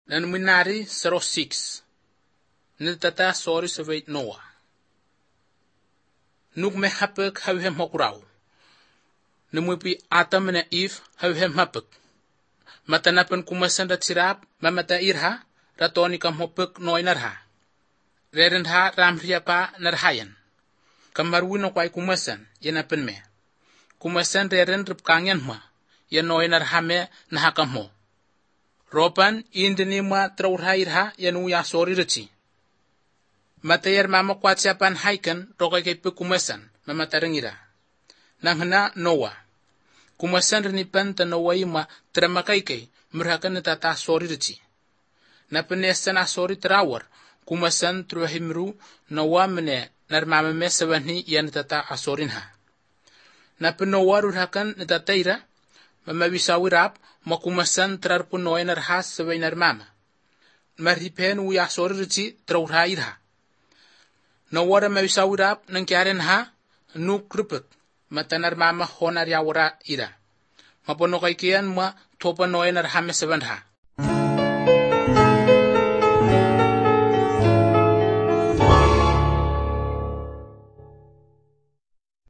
Nan minari 06. Niltata sorry sa wait Noah. Nuk me hapek hawhem hokurau. Numupi Adam na Eve hawhem hapek. Matanapan kumasan rat sirap mamata irha ratoni kam hopek noy narha. Reren ha ramria pa narhayan. Kamarwino kwai kumasan yanapen me. Kumasan reren ripkangyan ma yan noy narhame nahakam mo. Ropan indini ma traurha irha yanu ya sorry rachi. Matayar mama kwatsiapan haikan rokay kay kumasan mamatarangira. Nanghana Noah. Kumasan rinipan ta Noah ima tramakay kay merakan natata sorry rachi. Napanesan a sorry trawar kumasan truhimru Noah mene narmamame sawanhi yan natata asorin ha. Napanowa rurhakan natataira mamabisawirap makumasan trarpun noy narhas sabay narmama. Marhipen uya sorry rachi traurha irha. Nawara mabisawirap nang kiaren ha nuk rupek matanar mama honar yawara ira. Mapono kay kiyan ma topa noy narhame sabandha.